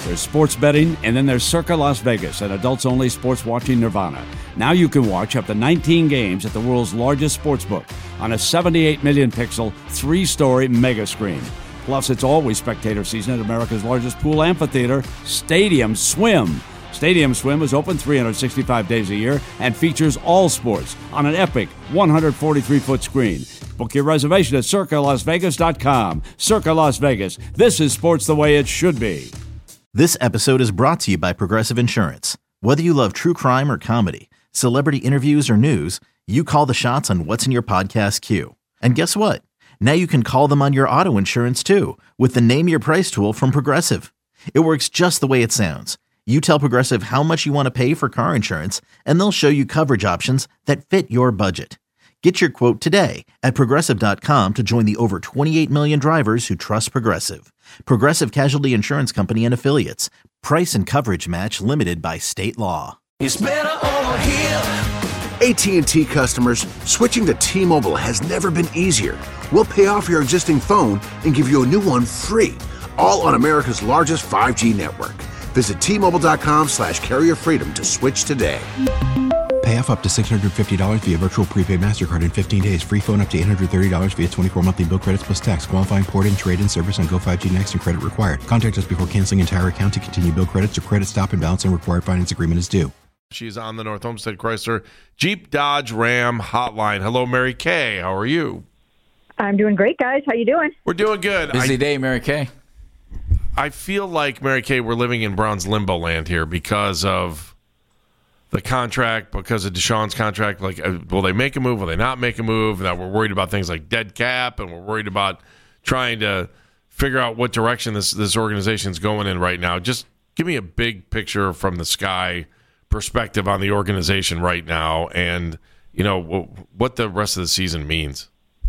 There's sports betting, and then there's Circa Las Vegas, an adults-only sports watching nirvana. Now you can watch up to 19 games at the world's largest sportsbook on a 78 million pixel, 3-story mega screen. Plus, it's always spectator season at America's largest pool amphitheater, Stadium Swim. Stadium Swim is open 365 days a year and features all sports on an epic 143-foot screen. Book your reservation at CircaLasVegas.com. Circa Las Vegas. This is sports the way it should be. This episode is brought to you by Progressive Insurance. Whether you love true crime or comedy, celebrity interviews or news, you call the shots on what's in your podcast queue. And guess what? Now you can call them on your auto insurance too with the Name Your Price tool from Progressive. It works just the way it sounds. You tell Progressive how much you want to pay for car insurance, and they'll show you coverage options that fit your budget. Get your quote today at Progressive.com to join the over 28 million drivers who trust Progressive. Progressive Casualty Insurance Company and Affiliates. Price and coverage match limited by state law. It's better over here. AT&T customers, switching to T-Mobile has never been easier. We'll pay off your existing phone and give you a new one free, all on America's largest 5G network. Visit T-Mobile.com/carrier freedom to switch today. Pay off up to $650 via virtual prepaid MasterCard in 15 days. Free phone up to $830 via 24 monthly bill credits plus tax. Qualifying port-in, trade-in service on Go 5G Next and credit required. Contact us before canceling entire account to continue bill credits or credit stop and balance and required finance agreement is due. She's on the North Homestead Chrysler Jeep Dodge Ram hotline. Hello, Mary Kay. How are you? I'm doing great, guys. How you doing? We're doing good. Busy day, Mary Kay. I feel like, Mary Kay, we're living in Brown's limbo land here because of the contract, because of Deshaun's contract. Like, will they make a move? Will they not make a move? Now we're worried about things like dead cap, and we're worried about trying to figure out what direction this organization is going in right now. Just give me a big picture from the sky perspective on the organization right now, and what the rest of the season means.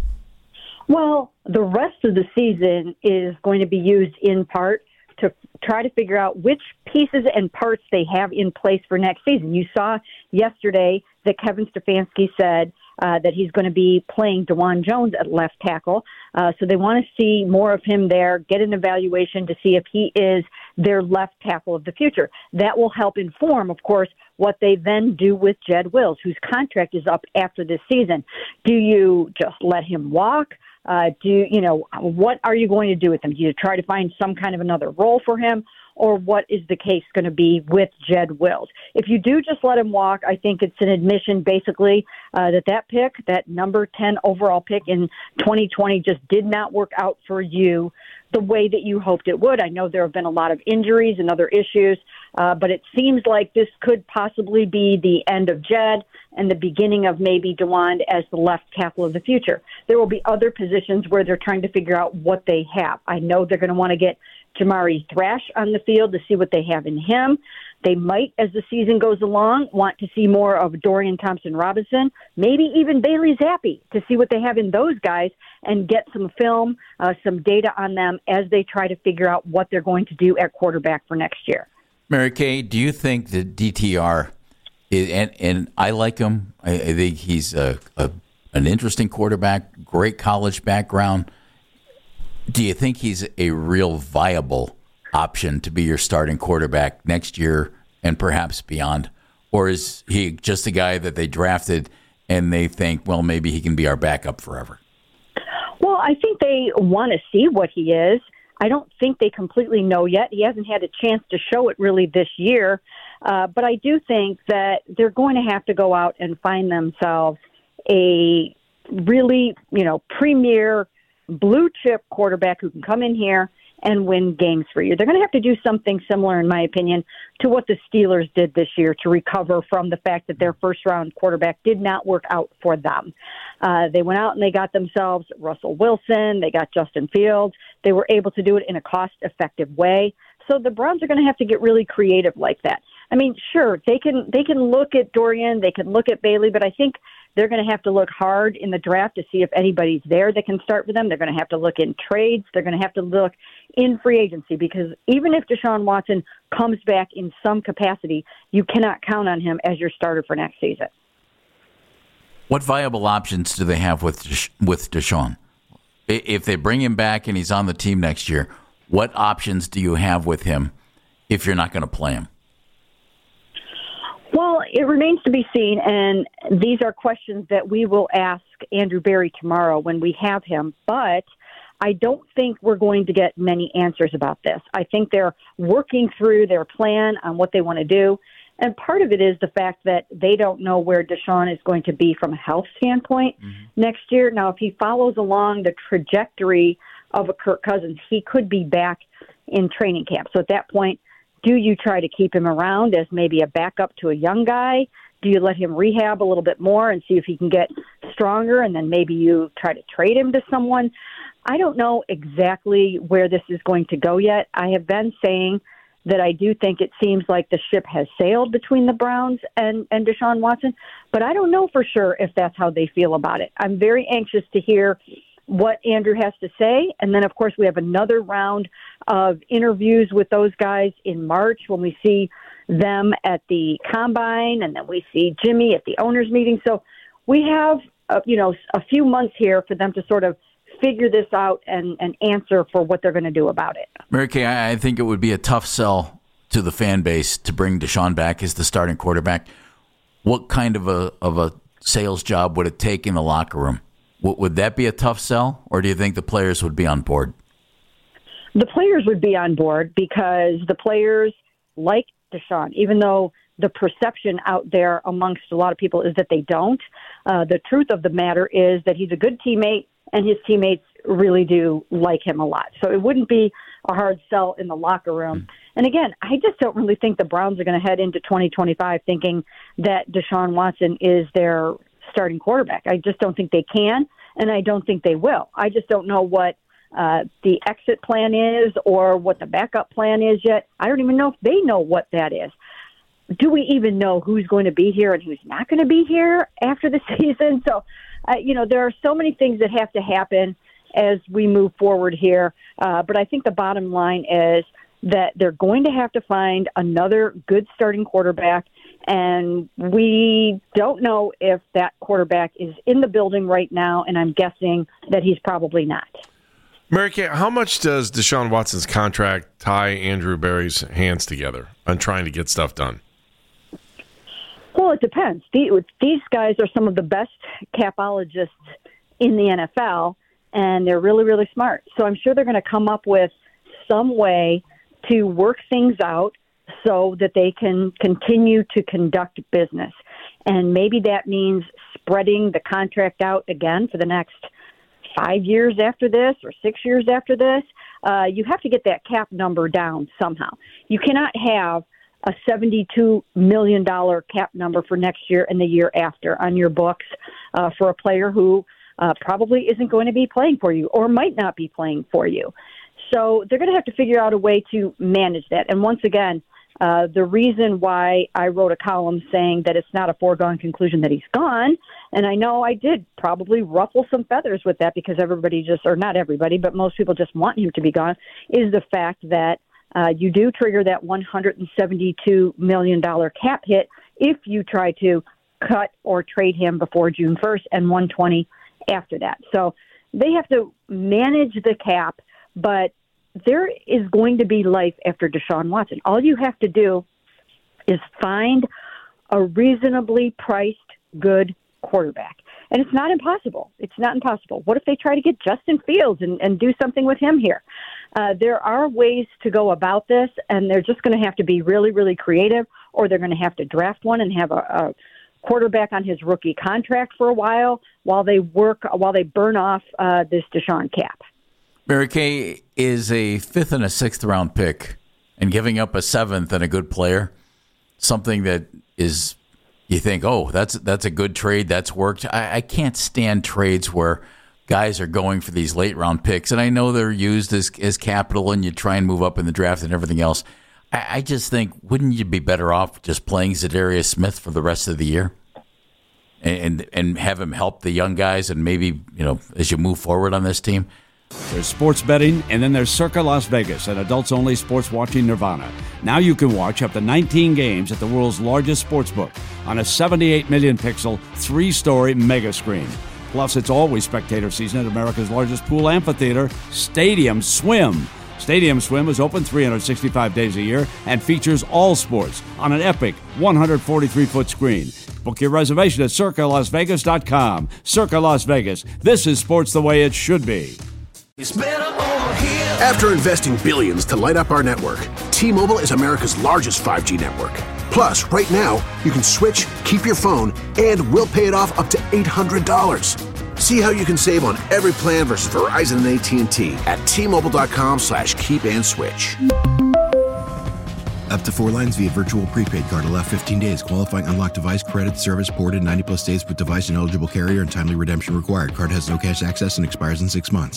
Well, the rest of the season is going to be used in part to try to figure out which pieces and parts they have in place for next season. You saw yesterday that Kevin Stefanski said that he's going to be playing DeJuan Jones at left tackle. So they want to see more of him there, get an evaluation to see if he is their left tackle of the future. That will help inform, of course, what they then do with Jed Wills, whose contract is up after this season. Do you just let him walk? What are you going to do with him? Do you try to find some kind of another role for him? Or what is the case going to be with Jed Wills? If you do just let him walk, I think it's an admission basically that pick, that number 10 overall pick in 2020 just did not work out for you the way that you hoped it would. I know there have been a lot of injuries and other issues, but it seems like this could possibly be the end of Jed and the beginning of maybe DeJuan as the left tackle of the future. There will be other positions where they're trying to figure out what they have. I know they're going to want to get Jamari Thrash on the field to see what they have in him. They might, as the season goes along, want to see more of Dorian Thompson-Robinson, maybe even Bailey Zappi to see what they have in those guys and get some film, some data on them as they try to figure out what they're going to do at quarterback for next year. Mary Kay, do you think that DTR, and I like him, I think he's an interesting quarterback, great college background. Do you think he's a real viable option to be your starting quarterback next year and perhaps beyond? Or is he just a guy that they drafted and they think, well, maybe he can be our backup forever? Well, I think they want to see what he is. I don't think they completely know yet. He hasn't had a chance to show it really this year. But I do think that they're going to have to go out and find themselves a really, premier blue chip quarterback who can come in here and win games for you. They're going to have to do something similar, in my opinion, to what the Steelers did this year to recover from the fact that their first-round quarterback did not work out for them. They went out and they got themselves Russell Wilson. They got Justin Fields. They were able to do it in a cost-effective way. So the Browns are going to have to get really creative like that. I mean, sure, they can look at Dorian, they can look at Bailey, but I think they're going to have to look hard in the draft to see if anybody's there that can start for them. They're going to have to look in trades. They're going to have to look in free agency because even if Deshaun Watson comes back in some capacity, you cannot count on him as your starter for next season. What viable options do they have with Deshaun? If they bring him back and he's on the team next year, what options do you have with him if you're not going to play him? Well, it remains to be seen, and these are questions that we will ask Andrew Berry tomorrow when we have him. But I don't think we're going to get many answers about this. I think they're working through their plan on what they want to do. And part of it is the fact that they don't know where Deshaun is going to be from a health standpoint next year. Now, if he follows along the trajectory of a Kirk Cousins, he could be back in training camp. So at that point, do you try to keep him around as maybe a backup to a young guy? Do you let him rehab a little bit more and see if he can get stronger, and then maybe you try to trade him to someone? I don't know exactly where this is going to go yet. I have been saying that I do think it seems like the ship has sailed between the Browns and Deshaun Watson, but I don't know for sure if that's how they feel about it. I'm very anxious to hear what Andrew has to say. And then, of course, we have another round of interviews with those guys in March when we see them at the Combine, and then we see Jimmy at the owners' meeting. So we have, a few months here for them to sort of figure this out and answer for what they're going to do about it. Mary Kay, I think it would be a tough sell to the fan base to bring Deshaun back as the starting quarterback. What kind of a sales job would it take in the locker room? Would that be a tough sell, or do you think the players would be on board? The players would be on board because the players like Deshaun, even though the perception out there amongst a lot of people is that they don't. The truth of the matter is that he's a good teammate, and his teammates really do like him a lot. So it wouldn't be a hard sell in the locker room. And again, I just don't really think the Browns are going to head into 2025 thinking that Deshaun Watson is their starting quarterback. I just don't think they can, and I don't think they will. I just don't know what the exit plan is or what the backup plan is yet. I don't even know if they know what that is. Do we even know who's going to be here and who's not going to be here after the season? So, there are so many things that have to happen as we move forward here. But I think the bottom line is that they're going to have to find another good starting quarterback. And we don't know if that quarterback is in the building right now, and I'm guessing that he's probably not. Mary Kay, how much does Deshaun Watson's contract tie Andrew Berry's hands together on trying to get stuff done? Well, it depends. These guys are some of the best capologists in the NFL, and they're really, really smart. So I'm sure they're going to come up with some way to work things out so that they can continue to conduct business. And maybe that means spreading the contract out again for the next 5 years after this or 6 years after this. You have to get that cap number down somehow. You cannot have a $72 million cap number for next year and the year after on your books for a player who probably isn't going to be playing for you or might not be playing for you. So they're going to have to figure out a way to manage that. And once again, the reason why I wrote a column saying that it's not a foregone conclusion that he's gone, and I know I did probably ruffle some feathers with that because everybody just, or not everybody, but most people just want him to be gone, is the fact that you do trigger that $172 million cap hit if you try to cut or trade him before June 1st and $120 after that. So they have to manage the cap, but there is going to be life after Deshaun Watson. All you have to do is find a reasonably priced good quarterback. And it's not impossible. It's not impossible. What if they try to get Justin Fields and do something with him here? There are ways to go about this, and they're just going to have to be really, really creative, or they're going to have to draft one and have a quarterback on his rookie contract for a while they burn off this Deshaun cap. Mary Kay, is a 5th and a 6th round pick and giving up a 7th and a good player something that is, you think, oh, that's a good trade, that's worked? I can't stand trades where guys are going for these late round picks, and I know they're used as capital and you try and move up in the draft and everything else. I just think, wouldn't you be better off just playing Zadarius Smith for the rest of the year and have him help the young guys, and maybe, as you move forward on this team? There's sports betting, and then there's Circa Las Vegas, an adults-only sports watching nirvana. Now you can watch up to 19 games at the world's largest sports book on a 78 million pixel, 3-story mega screen. Plus, it's always spectator season at America's largest pool amphitheater, Stadium Swim. Stadium Swim is open 365 days a year and features all sports on an epic 143-foot screen. Book your reservation at CircaLasVegas.com. Circa Las Vegas. This is sports the way it should be. It's better over here. After investing billions to light up our network, T-Mobile is America's largest 5G network. Plus, right now, you can switch, keep your phone, and we'll pay it off up to $800. See how you can save on every plan versus Verizon and AT&T at T-Mobile.com/keep and switch. Up to 4 lines via virtual prepaid card. Allow 15 days. Qualifying unlocked device credit service ported 90+ days with device and eligible carrier and timely redemption required. Card has no cash access and expires in 6 months.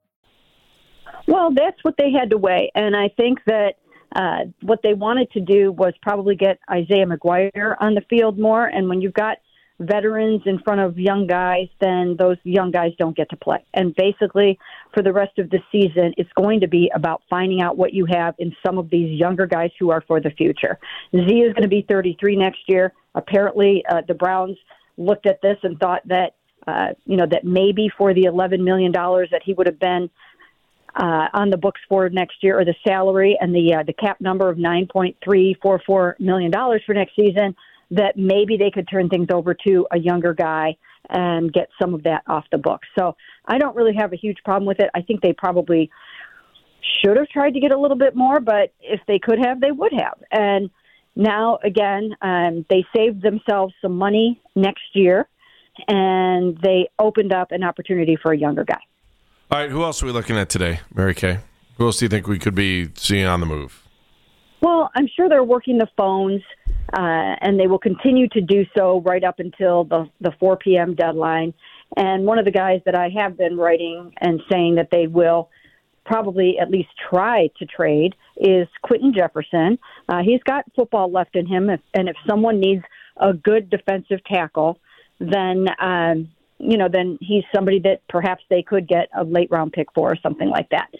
Well, that's what they had to weigh. And I think that what they wanted to do was probably get Isaiah McGuire on the field more. And when you've got veterans in front of young guys, then those young guys don't get to play. And basically, for the rest of the season, it's going to be about finding out what you have in some of these younger guys who are for the future. Z is going to be 33 next year. Apparently, the Browns looked at this and thought that, that maybe for the $11 million that he would have been on the books for next year, or the salary and the cap number of $9.344 million for next season, that maybe they could turn things over to a younger guy and get some of that off the books. So I don't really have a huge problem with it. I think they probably should have tried to get a little bit more, but if they could have, they would have. And now, again, they saved themselves some money next year, and they opened up an opportunity for a younger guy. All right, who else are we looking at today, Mary Kay? Who else do you think we could be seeing on the move? Well, I'm sure they're working the phones, and they will continue to do so right up until the 4 p.m. deadline. And one of the guys that I have been writing and saying that they will probably at least try to trade is Quentin Jefferson. He's got football left in him, and if someone needs a good defensive tackle, then then he's somebody that perhaps they could get a late-round pick for or something like that.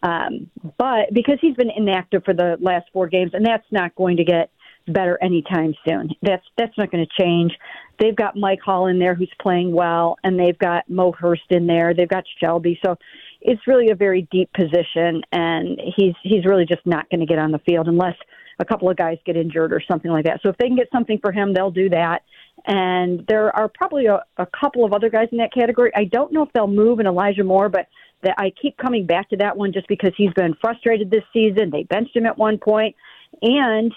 But because he's been inactive for the last 4 games, and that's not going to get better anytime soon. That's not going to change. They've got Mike Hall in there who's playing well, and they've got Mo Hurst in there. They've got Shelby. So it's really a very deep position, and he's really just not going to get on the field unless a couple of guys get injured or something like that. So if they can get something for him, they'll do that. And there are probably a couple of other guys in that category. I don't know if they'll move in Elijah Moore, but I keep coming back to that one just because he's been frustrated this season. They benched him at one point, and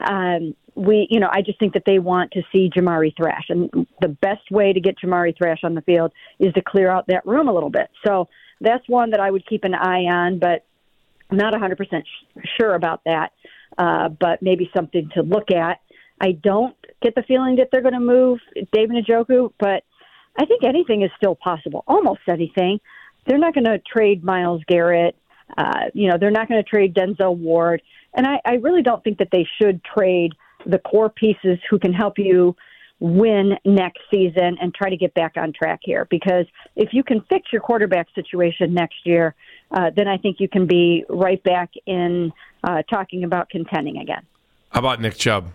I just think that they want to see Jamari Thrash, and the best way to get Jamari Thrash on the field is to clear out that room a little bit. So that's one that I would keep an eye on, but I'm not 100% sure about that. But maybe something to look at. I don't get the feeling that they're going to move David Njoku, but I think anything is still possible, almost anything. They're not going to trade Myles Garrett. They're not going to trade Denzel Ward. And I really don't think that they should trade the core pieces who can help you win next season and try to get back on track here. Because if you can fix your quarterback situation next year, then I think you can be right back in talking about contending again. How about Nick Chubb?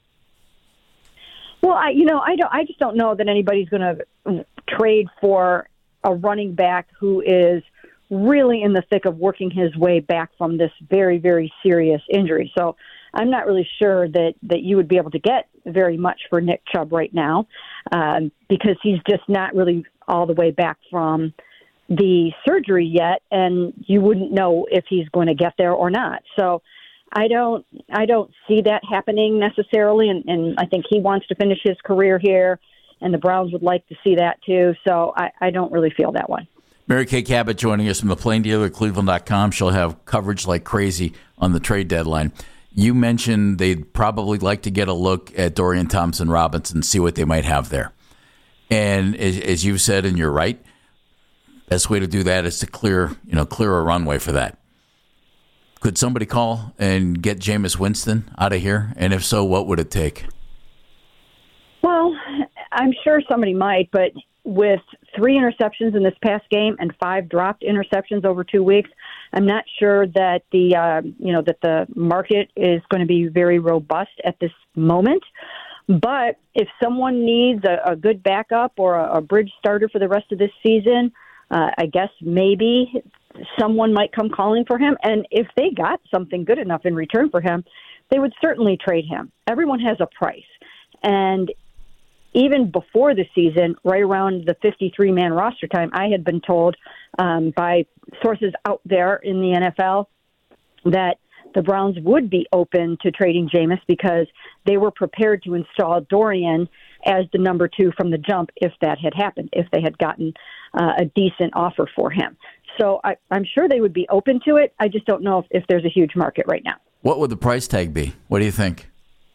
Well, I just don't know that anybody's going to trade for a running back who is really in the thick of working his way back from this very, very serious injury. So I'm not really sure that you would be able to get very much for Nick Chubb right now because he's just not really all the way back from the surgery yet, and you wouldn't know if he's going to get there or not. So I don't see that happening necessarily, and I think he wants to finish his career here, and the Browns would like to see that too. So I don't really feel that one. Mary Kay Cabot joining us from the Plain Dealer, Cleveland.com. She'll have coverage like crazy on the trade deadline. You mentioned they'd probably like to get a look at Dorian Thompson-Robinson, see what they might have there. And as you said, and you're right, best way to do that is to clear a runway for that. Could somebody call and get Jameis Winston out of here? And if so, what would it take? Well, I'm sure somebody might, but with 3 interceptions in this past game and 5 dropped interceptions over 2 weeks, I'm not sure that the market is going to be very robust at this moment. But if someone needs a good backup or a bridge starter for the rest of this season, I guess maybe someone might come calling for him. And if they got something good enough in return for him, they would certainly trade him. Everyone has a price. And even before the season, right around the 53-man roster time, I had been told by sources out there in the NFL that the Browns would be open to trading Jameis because they were prepared to install Dorian as the number 2 from the jump if that had happened, if they had gotten a decent offer for him. So I'm sure they would be open to it. I just don't know if there's a huge market right now. What would the price tag be? What do you think?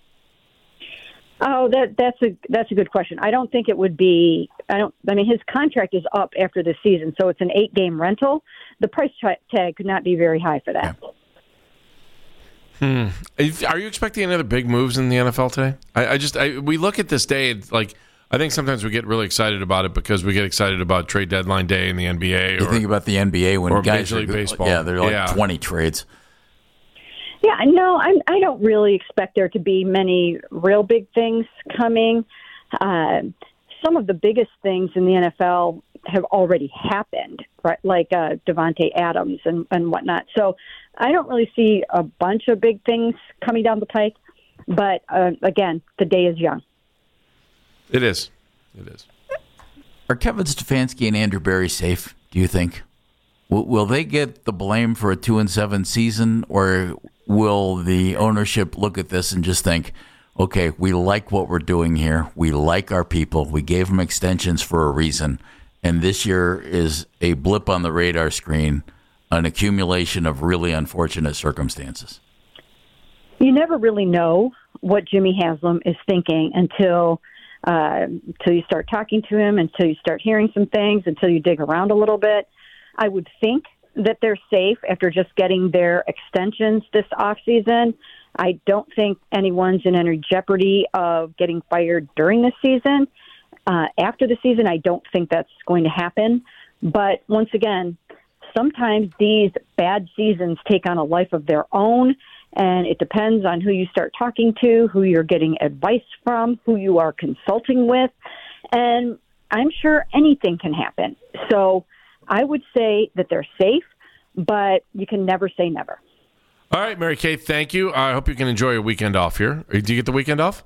Oh, that's a good question. I don't think it would be. I mean, his contract is up after this season, so it's an 8-game rental. The price tag could not be very high for that. Yeah. Are you expecting any other big moves in the NFL today? We look at this day, and I think sometimes we get really excited about it because we get excited about trade deadline day in the NBA. You think about the NBA when or guys Major League Baseball. Yeah, they're like 20 trades. Yeah, no, I don't really expect there to be many real big things coming. Some of the biggest things in the NFL have already happened, right? Like Devontae Adams and whatnot. So I don't really see a bunch of big things coming down the pike. But again, the day is young. It is. Are Kevin Stefanski and Andrew Berry safe, do you think? Will they get the blame for a 2-7 season, or will the ownership look at this and just think, okay, we like what we're doing here. We like our people. We gave them extensions for a reason. And this year is a blip on the radar screen, an accumulation of really unfortunate circumstances. You never really know what Jimmy Haslam is thinking until you start talking to him, until you start hearing some things, until you dig around a little bit. I would think that they're safe after just getting their extensions this offseason. I don't think anyone's in any jeopardy of getting fired during the season. After the season, I don't think that's going to happen. But once again, sometimes these bad seasons take on a life of their own, and it depends on who you start talking to, who you're getting advice from, who you are consulting with. And I'm sure anything can happen. So I would say that they're safe, but you can never say never. All right, Mary Kay, thank you. I hope you can enjoy your weekend off here. Do you get the weekend off?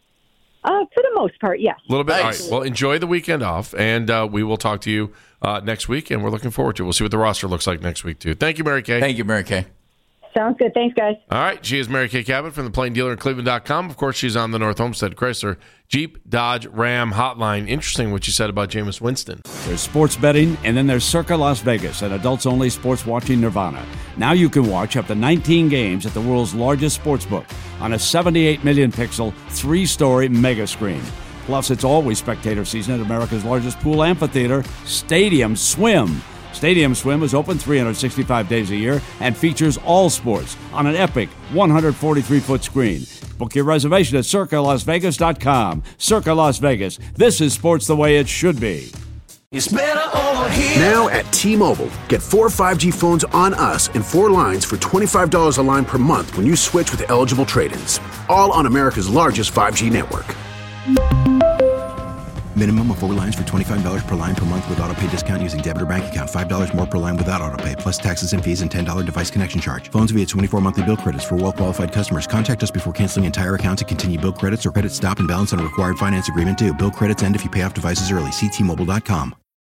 For the most part, yes. A little bit. Nice. All right. Well, enjoy the weekend off, and we will talk to you next week, and we're looking forward to it. We'll see what the roster looks like next week, too. Thank you, Mary Kay. Thank you, Mary Kay. Sounds good. Thanks, guys. All right. She is Mary Kay Cabot from the Plain Dealer in Cleveland.com. Of course, she's on the North Homestead Chrysler Jeep Dodge Ram hotline. Interesting what you said about Jameis Winston. There's sports betting, and then there's Circa Las Vegas, an adults-only sports watching nirvana. Now you can watch up to 19 games at the world's largest sports book on a 78 million pixel, 3-story mega screen. Plus, it's always spectator season at America's largest pool amphitheater, Stadium Swim. Stadium Swim is open 365 days a year and features all sports on an epic 143-foot screen. Book your reservation at CircaLasVegas.com. Circa Las Vegas. This is sports the way it should be. It's better over here. Now at T-Mobile, get 4 5G phones on us and 4 lines for $25 a line per month when you switch with eligible trade-ins. All on America's largest 5G network. Minimum of 4 lines for $25 per line per month with autopay discount using debit or bank account. $5 more per line without autopay, plus taxes and fees and $10 device connection charge. Phones via 24 monthly bill credits for well-qualified customers. Contact us before canceling entire account to continue bill credits or credit stop and balance on required finance agreement due. Bill credits end if you pay off devices early. See T-Mobile.com.